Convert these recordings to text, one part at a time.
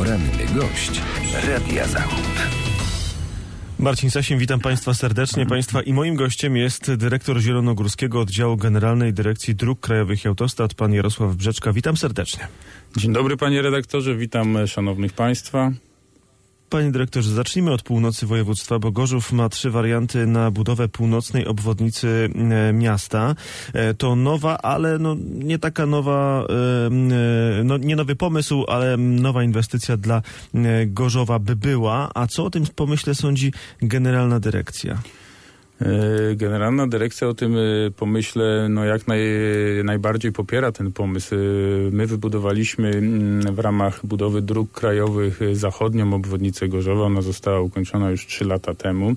Poranny gość Radia Zachód. Marcin Sasin, witam Państwa serdecznie. I moim gościem jest dyrektor Zielonogórskiego Oddziału Generalnej Dyrekcji Dróg Krajowych i Autostrad, pan Jarosław Brzeczka. Witam serdecznie. Dzień dobry, panie redaktorze, witam szanownych państwa. Panie dyrektorze, zacznijmy od północy województwa, bo Gorzów ma 3 warianty na budowę północnej obwodnicy miasta. To nowa, ale nie taka nowa, nie nowy pomysł, ale nowa inwestycja dla Gorzowa by była. A co o tym pomyśle sądzi Generalna Dyrekcja? Generalna Dyrekcja o tym pomyśle najbardziej popiera ten pomysł. My wybudowaliśmy w ramach budowy dróg krajowych zachodnią obwodnicę Gorzowa. Ona została ukończona już 3 lata temu.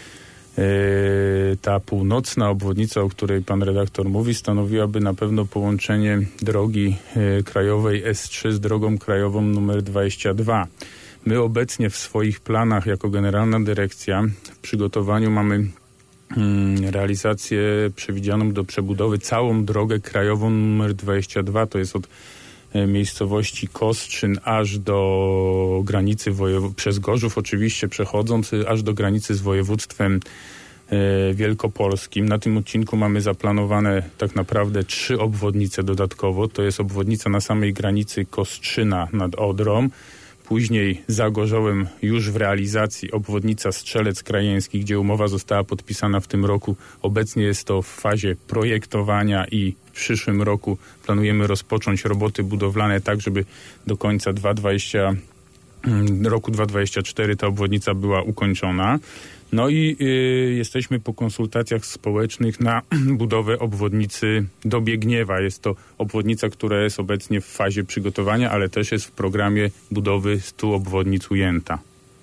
Ta północna obwodnica, o której pan redaktor mówi, stanowiłaby na pewno połączenie drogi krajowej S3 z drogą krajową numer 22. My obecnie w swoich planach jako Generalna Dyrekcja w przygotowaniu mamy realizację przewidzianą do przebudowy całą drogę krajową numer 22, to jest od miejscowości Kostrzyn aż do granicy przez Gorzów oczywiście przechodząc, aż do granicy z województwem wielkopolskim. Na tym odcinku mamy zaplanowane tak naprawdę 3 obwodnice dodatkowo. To jest obwodnica na samej granicy Kostrzyna nad Odrą, później za Gorzowem już w realizacji obwodnica Strzelec Krajeński, gdzie umowa została podpisana w tym roku. Obecnie jest to w fazie projektowania i w przyszłym roku planujemy rozpocząć roboty budowlane tak, żeby do końca roku 2024 ta obwodnica była ukończona. No i jesteśmy po konsultacjach społecznych na budowę obwodnicy Dobiegniewa. Jest to obwodnica, która jest obecnie w fazie przygotowania, ale też jest w programie budowy 100 obwodnic ujęta.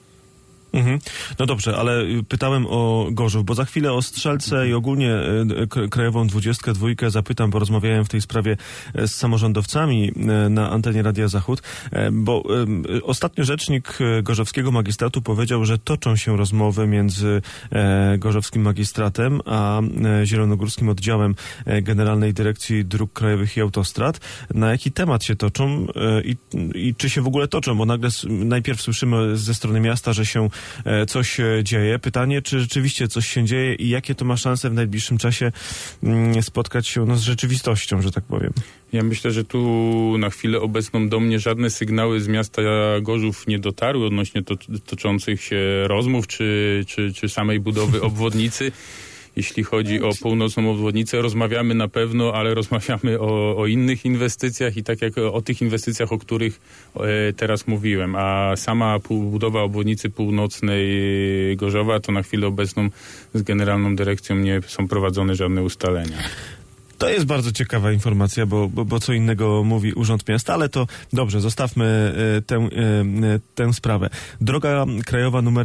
No dobrze, ale pytałem o Gorzów, bo za chwilę o Strzelce i ogólnie krajową 22 zapytam, bo rozmawiałem w tej sprawie z samorządowcami na antenie Radia Zachód, bo ostatnio rzecznik Gorzowskiego Magistratu powiedział, że toczą się rozmowy między Gorzowskim Magistratem a Zielonogórskim Oddziałem Generalnej Dyrekcji Dróg Krajowych i Autostrad. Na jaki temat się toczą i czy się w ogóle toczą, bo najpierw słyszymy ze strony miasta, że się coś dzieje. Pytanie, czy rzeczywiście coś się dzieje i jakie to ma szanse w najbliższym czasie spotkać się z rzeczywistością, że tak powiem. Ja myślę, że tu na chwilę obecną do mnie żadne sygnały z miasta Gorzów nie dotarły odnośnie toczących się rozmów czy samej budowy obwodnicy. Jeśli chodzi o północną obwodnicę, rozmawiamy na pewno, ale rozmawiamy o innych inwestycjach i tak jak o tych inwestycjach, o których teraz mówiłem. A sama budowa obwodnicy północnej Gorzowa, to na chwilę obecną z Generalną Dyrekcją nie są prowadzone żadne ustalenia. To jest bardzo ciekawa informacja, bo co innego mówi Urząd Miasta, ale to dobrze, zostawmy tę sprawę. Droga krajowa numer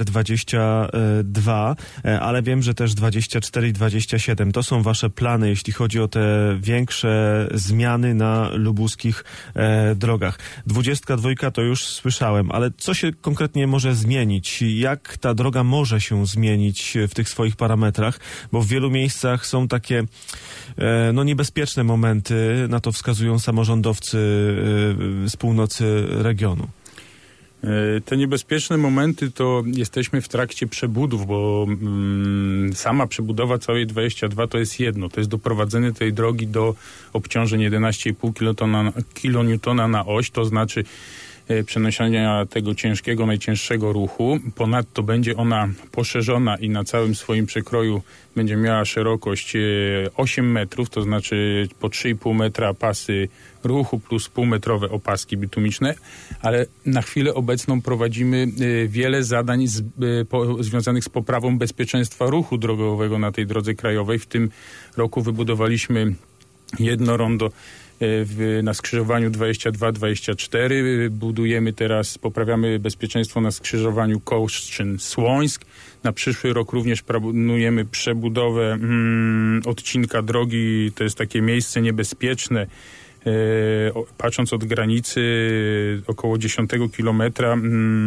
22, ale wiem, że też 24 i 27. To są wasze plany, jeśli chodzi o te większe zmiany na lubuskich drogach. 22 to już słyszałem, ale co się konkretnie może zmienić? Jak ta droga może się zmienić w tych swoich parametrach? Bo w wielu miejscach są takie niebezpieczne momenty, na to wskazują samorządowcy z północy regionu. Te niebezpieczne momenty to jesteśmy w trakcie przebudów, bo sama przebudowa całej 22 to jest jedno. To jest doprowadzenie tej drogi do obciążeń 11,5 kN na oś, to znaczy przenoszenia tego najcięższego ruchu. Ponadto będzie ona poszerzona i na całym swoim przekroju będzie miała szerokość 8 metrów, to znaczy po 3,5 metra pasy ruchu plus półmetrowe opaski bitumiczne, ale na chwilę obecną prowadzimy wiele zadań związanych z poprawą bezpieczeństwa ruchu drogowego na tej drodze krajowej. W tym roku wybudowaliśmy jedno rondo na skrzyżowaniu 22-24. Budujemy teraz, poprawiamy bezpieczeństwo na skrzyżowaniu Koszczyn-Słońsk. Na przyszły rok również planujemy przebudowę odcinka drogi. To jest takie miejsce niebezpieczne. Patrząc od granicy około 10 kilometra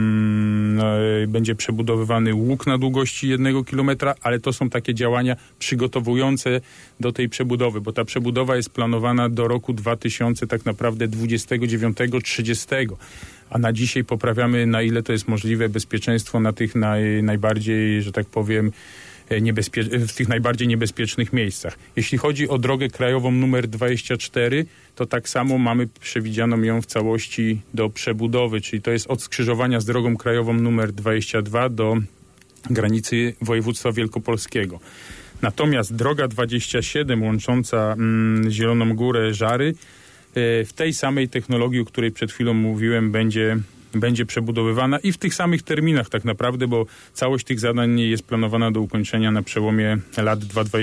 będzie przebudowywany łuk na długości 1 kilometra, ale to są takie działania przygotowujące do tej przebudowy, bo ta przebudowa jest planowana do roku 2000 tak naprawdę 29-30. a na dzisiaj poprawiamy, na ile to jest możliwe, bezpieczeństwo na tych najbardziej, że tak powiem, w tych najbardziej niebezpiecznych miejscach. Jeśli chodzi o drogę krajową numer 24, to tak samo mamy przewidzianą ją w całości do przebudowy, czyli to jest od skrzyżowania z drogą krajową numer 22 do granicy województwa wielkopolskiego. Natomiast droga 27 łącząca Zieloną Górę, Żary, w tej samej technologii, o której przed chwilą mówiłem, będzie przebudowywana i w tych samych terminach tak naprawdę, bo całość tych zadań jest planowana do ukończenia na przełomie lat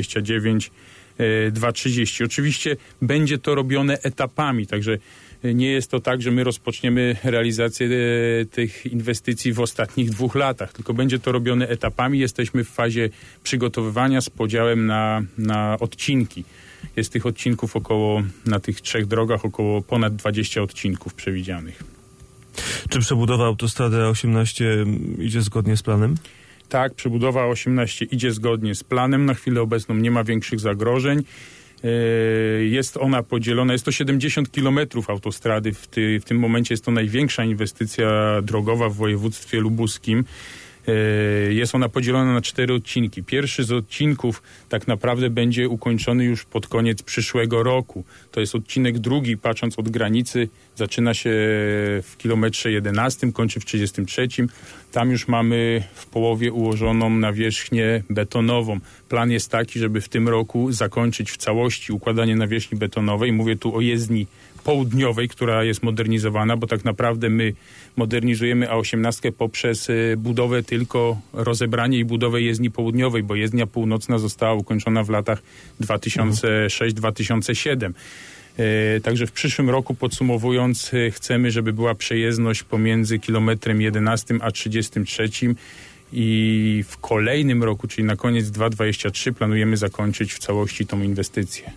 2029-2030. Oczywiście będzie to robione etapami, także nie jest to tak, że my rozpoczniemy realizację tych inwestycji w ostatnich 2 latach, tylko będzie to robione etapami. Jesteśmy w fazie przygotowywania z podziałem na odcinki. Jest tych odcinków na tych 3 drogach ponad 20 odcinków przewidzianych. Czy przebudowa autostrady A18 idzie zgodnie z planem? Tak, przebudowa A18 idzie zgodnie z planem. Na chwilę obecną nie ma większych zagrożeń. Jest ona podzielona, jest to 70 kilometrów autostrady. W tym momencie jest to największa inwestycja drogowa w województwie lubuskim. Jest ona podzielona na 4 odcinki. Pierwszy z odcinków tak naprawdę będzie ukończony już pod koniec przyszłego roku. To jest odcinek drugi, patrząc od granicy, zaczyna się w kilometrze 11, kończy w 33. Tam już mamy w połowie ułożoną nawierzchnię betonową. Plan jest taki, żeby w tym roku zakończyć w całości układanie nawierzchni betonowej. Mówię tu o jezdni południowej, która jest modernizowana, bo tak naprawdę my modernizujemy A18 poprzez budowę tylko rozebranie i budowę jezdni południowej, bo jezdnia północna została ukończona w latach 2006-2007. Także w przyszłym roku, podsumowując, chcemy, żeby była przejezdność pomiędzy kilometrem 11 a 33 i w kolejnym roku, czyli na koniec 2023, planujemy zakończyć w całości tą inwestycję.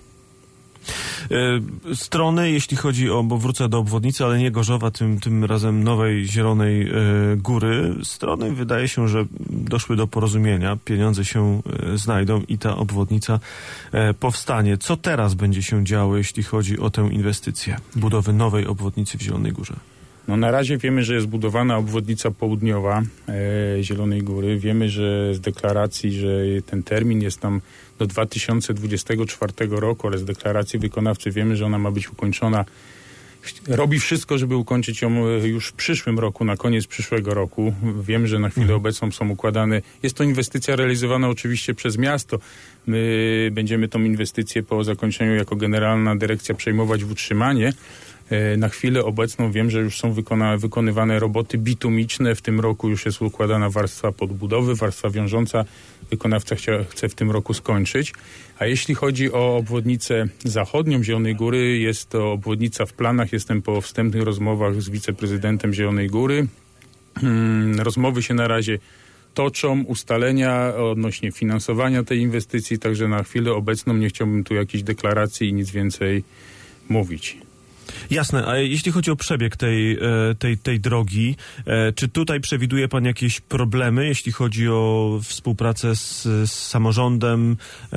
Strony, jeśli chodzi bo wrócę do obwodnicy, ale nie Gorzowa, tym razem Nowej Zielonej Góry. Strony wydaje się, że doszły do porozumienia, pieniądze się znajdą i ta obwodnica powstanie. Co teraz będzie się działo, jeśli chodzi o tę inwestycję budowy nowej obwodnicy w Zielonej Górze? No na razie wiemy, że jest budowana obwodnica południowa Zielonej Góry. Wiemy, że z deklaracji, że ten termin jest tam do 2024 roku, ale z deklaracji wykonawcy wiemy, że ona ma być ukończona. Robi wszystko, żeby ukończyć ją już w przyszłym roku, na koniec przyszłego roku. Wiem, że na chwilę obecną są układane. Jest to inwestycja realizowana oczywiście przez miasto. My będziemy tą inwestycję po zakończeniu jako Generalna Dyrekcja przejmować w utrzymanie. Na chwilę obecną wiem, że już są wykonywane roboty bitumiczne. W tym roku już jest układana warstwa podbudowy, warstwa wiążąca. Wykonawca chce w tym roku skończyć. A jeśli chodzi o obwodnicę zachodnią Zielonej Góry, jest to obwodnica w planach. Jestem po wstępnych rozmowach z wiceprezydentem Zielonej Góry. Rozmowy się na razie toczą, ustalenia odnośnie finansowania tej inwestycji, także na chwilę obecną nie chciałbym tu jakichś deklaracji i nic więcej mówić. Jasne, a jeśli chodzi o przebieg tej drogi, czy tutaj przewiduje pan jakieś problemy, jeśli chodzi o współpracę z samorządem,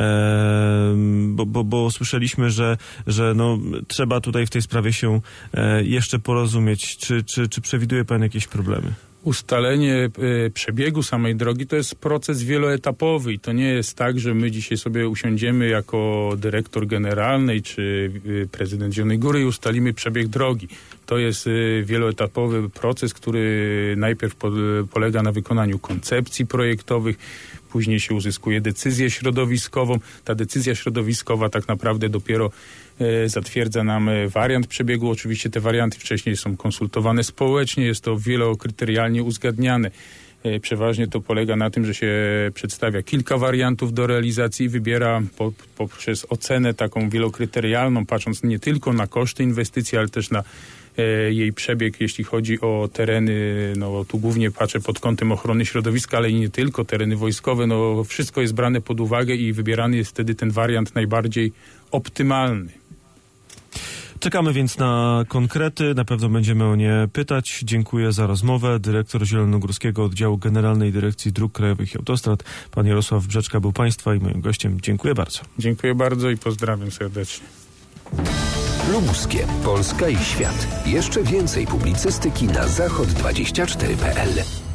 bo słyszeliśmy, że no, trzeba tutaj w tej sprawie się jeszcze porozumieć. Czy przewiduje pan jakieś problemy? Ustalenie przebiegu samej drogi to jest proces wieloetapowy i to nie jest tak, że my dzisiaj sobie usiądziemy jako dyrektor generalny czy prezydent Zielonej Góry i ustalimy przebieg drogi. To jest wieloetapowy proces, który najpierw polega na wykonaniu koncepcji projektowych, później się uzyskuje decyzję środowiskową. Ta decyzja środowiskowa tak naprawdę dopiero zatwierdza nam wariant przebiegu. Oczywiście te warianty wcześniej są konsultowane społecznie, jest to wielokryterialnie uzgadniane. Przeważnie to polega na tym, że się przedstawia kilka wariantów do realizacji i wybiera poprzez ocenę taką wielokryterialną, patrząc nie tylko na koszty inwestycji, ale też na jej przebieg, jeśli chodzi o tereny, no tu głównie patrzę pod kątem ochrony środowiska, ale i nie tylko, tereny wojskowe, no wszystko jest brane pod uwagę i wybierany jest wtedy ten wariant najbardziej optymalny. Czekamy więc na konkrety, na pewno będziemy o nie pytać. Dziękuję za rozmowę. Dyrektor Zielonogórskiego Oddziału Generalnej Dyrekcji Dróg Krajowych i Autostrad, pan Jarosław Brzeczka był państwa i moim gościem. Dziękuję bardzo. Dziękuję bardzo i pozdrawiam serdecznie. Lubuskie, Polska i świat. Jeszcze więcej publicystyki na zachod24.pl.